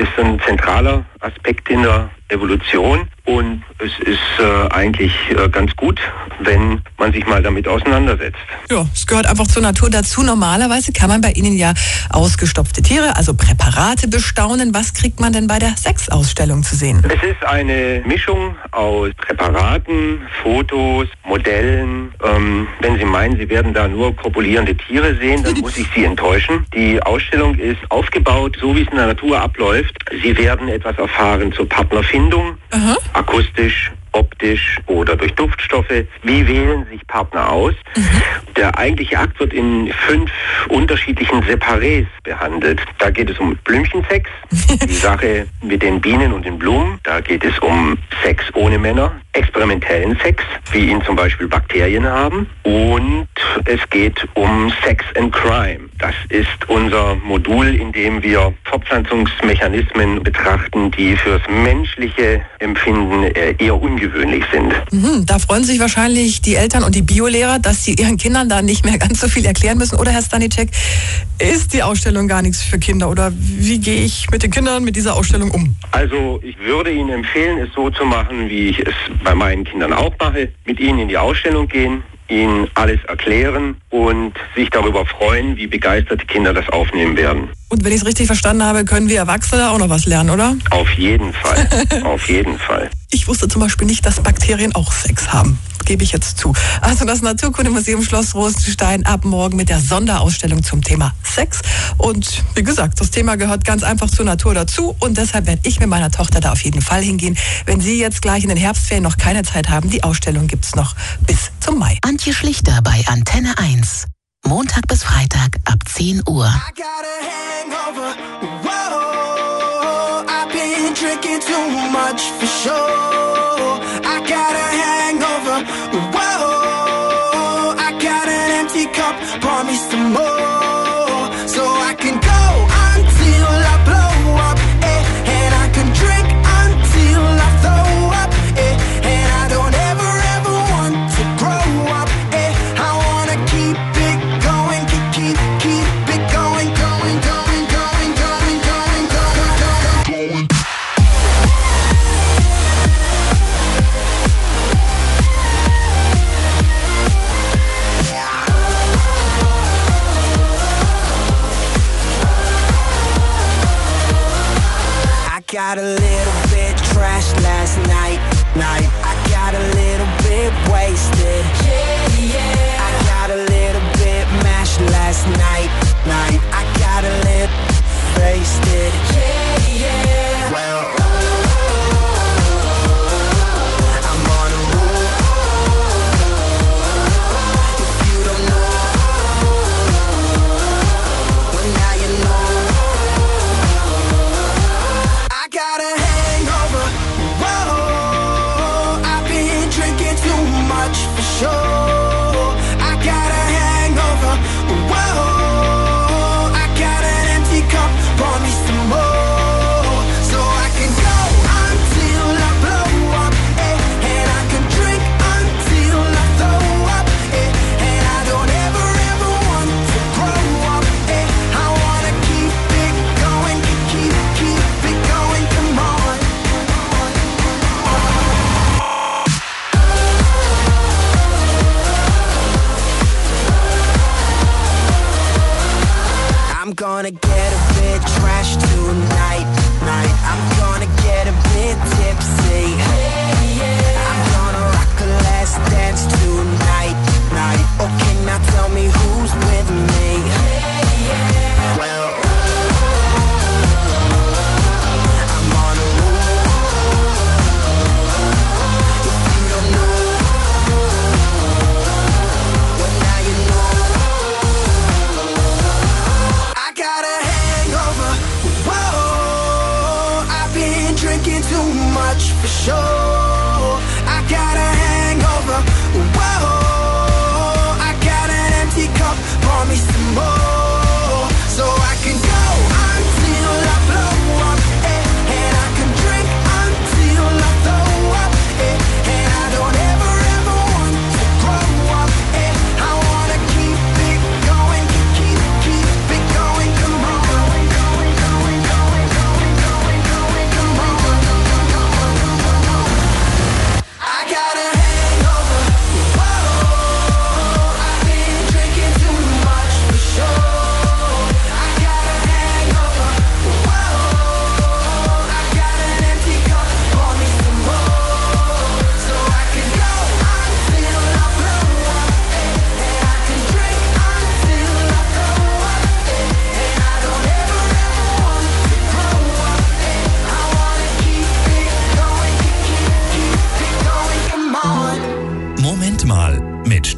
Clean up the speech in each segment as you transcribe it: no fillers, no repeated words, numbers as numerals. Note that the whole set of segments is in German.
ist ein zentraler Aspekt in der Evolution und es ist eigentlich ganz gut, wenn man sich mal damit auseinandersetzt. Ja, es gehört einfach zur Natur dazu. Normalerweise kann man bei Ihnen ja ausgestopfte Tiere, also Präparate bestaunen. Was kriegt man denn bei der Sexausstellung zu sehen? Es ist eine Mischung aus Präparaten, Fotos, Modellen. Wenn Sie meinen, Sie werden da nur kopulierende Tiere sehen, dann muss ich Sie enttäuschen. Die Ausstellung ist aufgebaut, so wie es in der Natur abläuft. Sie werden etwas erfahren zur Partnerfindung, akustisch, optisch oder durch Duftstoffe. Wie wählen sich Partner aus? Der eigentliche Akt wird in 5 unterschiedlichen Separés behandelt. Da geht es um Blümchensex, die Sache mit den Bienen und den Blumen. Da geht es um Sex ohne Männer, experimentellen Sex, wie ihn zum Beispiel Bakterien haben. Und es geht um Sex and Crime. Das ist unser Modul, in dem wir Fortpflanzungsmechanismen betrachten, die fürs menschliche Empfinden eher ungewöhnlich sind. Da freuen sich wahrscheinlich die Eltern und die Biolehrer, dass sie ihren Kindern da nicht mehr ganz so viel erklären müssen. Oder Herr Stanicek, ist die Ausstellung gar nichts für Kinder? Oder wie gehe ich mit den Kindern mit dieser Ausstellung um? Also ich würde Ihnen empfehlen, es so zu machen, wie ich es bei meinen Kindern auch mache. Mit ihnen in die Ausstellung gehen, ihnen alles erklären und sich darüber freuen, wie begeistert die Kinder das aufnehmen werden. Und wenn ich es richtig verstanden habe, können wir Erwachsene auch noch was lernen, oder? Auf jeden Fall, auf jeden Fall. Ich wusste zum Beispiel nicht, dass Bakterien auch Sex haben. Gebe ich jetzt zu. Also das Naturkundemuseum Schloss Rosenstein ab morgen mit der Sonderausstellung zum Thema Sex. Und wie gesagt, das Thema gehört ganz einfach zur Natur dazu. Und deshalb werde ich mit meiner Tochter da auf jeden Fall hingehen. Wenn Sie jetzt gleich in den Herbstferien noch keine Zeit haben, die Ausstellung gibt's noch bis zum Mai. Antje Schlichter bei Antenne 1. Montag bis Freitag ab 10 Uhr. Drinking too much for sure. I got a hangover. Whoa, I got an empty cup. Pour me some more, so I can go until I blow up, and I can drink until I throw up, and I don't ever want to grow up, I wanna keep it going, keep it going, going, going, going, going, going, going, going. Got a little bit trashed last night. I got a little bit wasted. I got a little bit mashed last night. I got a little wasted. Well, I'm on a roll. If you don't know, well now you know. I got a hangover. Whoa, I've been drinking too much for sure. I got a hangover. Whoa, I got an empty cup. Pour me some more, so I can go until I blow up, and I can drink until I throw up, and I don't ever want to grow up, I wanna keep it going, keep it going, come on. I'm gonna get a bit trashed tonight. I'm gonna get a bit tipsy. I'm gonna rock a last dance tonight. Okay, now tell me who's with me. Well, I'm on a roll. If you don't know, well now you know. I got a hangover. Whoa, I've been drinking too much for sure. I got a hangover. Whoa, I got an empty cup. Pour me some more, so I can go until I blow up, and I can drink until I throw up, and I don't ever want to grow up, I wanna keep it going, keep it going, come on. Going, going, going, going, going, going,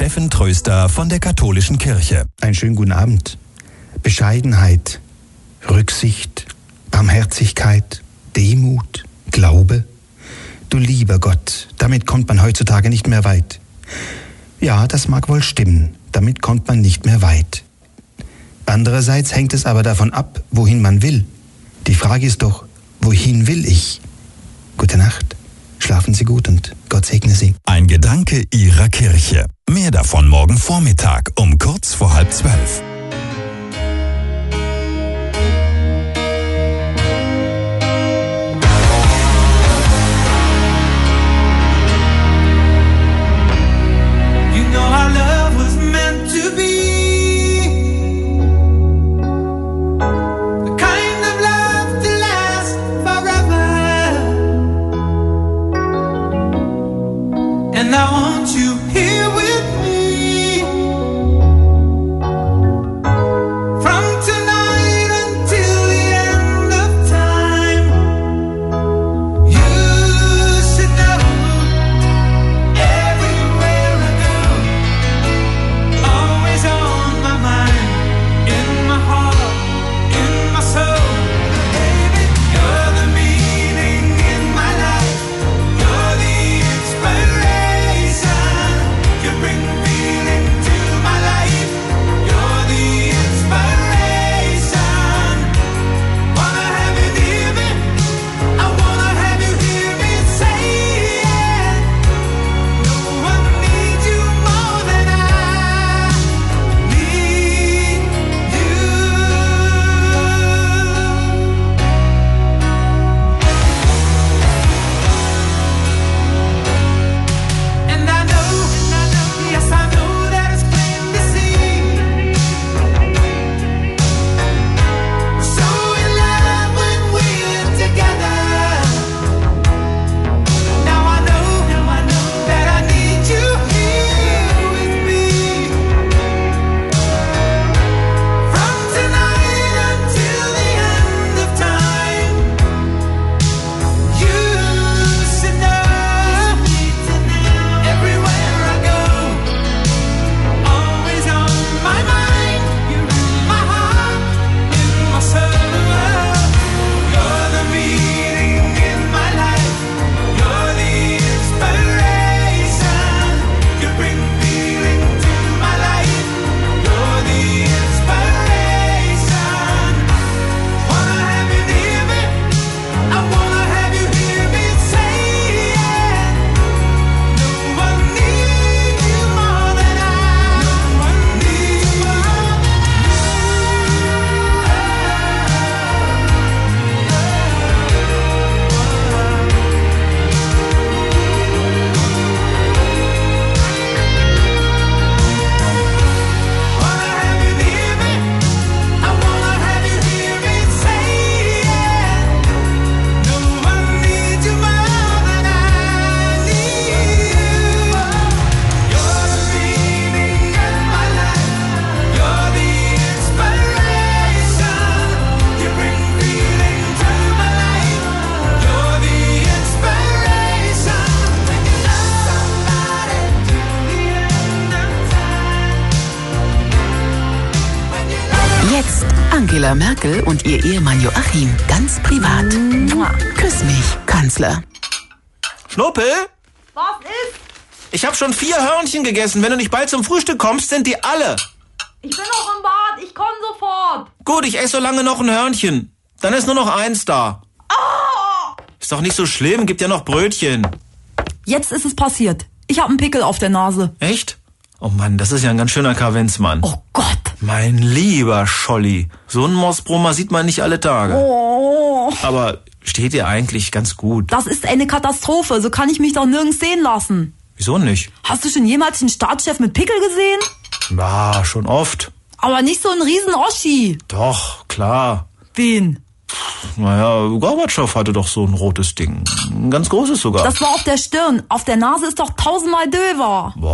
Steffentröster von der katholischen Kirche. Einen schönen guten Abend. Bescheidenheit, Rücksicht, Barmherzigkeit, Demut, Glaube. Du lieber Gott, damit kommt man heutzutage nicht mehr weit. Ja, das mag wohl stimmen, damit kommt man nicht mehr weit. Andererseits hängt es aber davon ab, wohin man will. Die Frage ist doch, wohin will ich? Gute Nacht, schlafen Sie gut und Gott segne Sie. Ein Gedanke Ihrer Kirche. Mehr davon morgen Vormittag um kurz vor 11:30. And I want you here with me from tonight until the end of time. You should know everywhere I go, always on my mind, in my heart, in my soul. Baby, you're the meaning in my life. You're the inspiration. You bring feeling to my life. You're the inspiration. Wanna have you near me. I wanna have you hear me say it. No one needs you more than I need you. And I know, yes I know that it's plain to see. We're so in love when we're together. Now I know that I need you here with me. From tonight until the end of time. You should know everywhere I go, always on my mind. You're in my heart, in my soul. You're the meaning in my life. You're the inspiration. You bring feeling to my life. You're the inspiration. Wanna have you near me. I wanna have you hear me say it. No one needs you more than I. No one needs you more Wanna have you near me. I wanna have you hear me say it. No one needs you more than I need you. You're the meaning in my life. You're the inspiration. You bring feeling to my life. You're the inspiration. When you love somebody till the end of time. When you love Jetzt Angela Merkel und ihr Ehemann Joachim. Ganz privat. Küss mich, Kanzler. Schnuppel, Was ist? ich habe schon 4 Hörnchen gegessen. Wenn du nicht bald zum Frühstück kommst, sind die alle. Ich bin noch im Bad, ich komme sofort. Gut, ich esse so lange noch ein Hörnchen. Dann ist nur noch eins da. Ist doch nicht so schlimm, gibt ja noch Brötchen. Jetzt ist es passiert. Ich habe einen Pickel auf der Nase. Echt? Oh Mann, das ist ja ein ganz schöner Kavenzmann. Oh Gott. Mein lieber Scholli. So einen Morsbrummer sieht man nicht alle Tage. Oh. Aber steht dir eigentlich ganz gut. Das ist eine Katastrophe. So kann ich mich doch nirgends sehen lassen. Wieso nicht? Hast du schon jemals einen Staatschef mit Pickel gesehen? Ja, schon oft. Aber nicht so einen riesen Oschi. Doch, klar. Wen? Naja, Gorbatschow hatte doch so ein rotes Ding. Ein ganz großes sogar. Das war auf der Stirn. Auf der Nase ist doch 1000-mal Döver.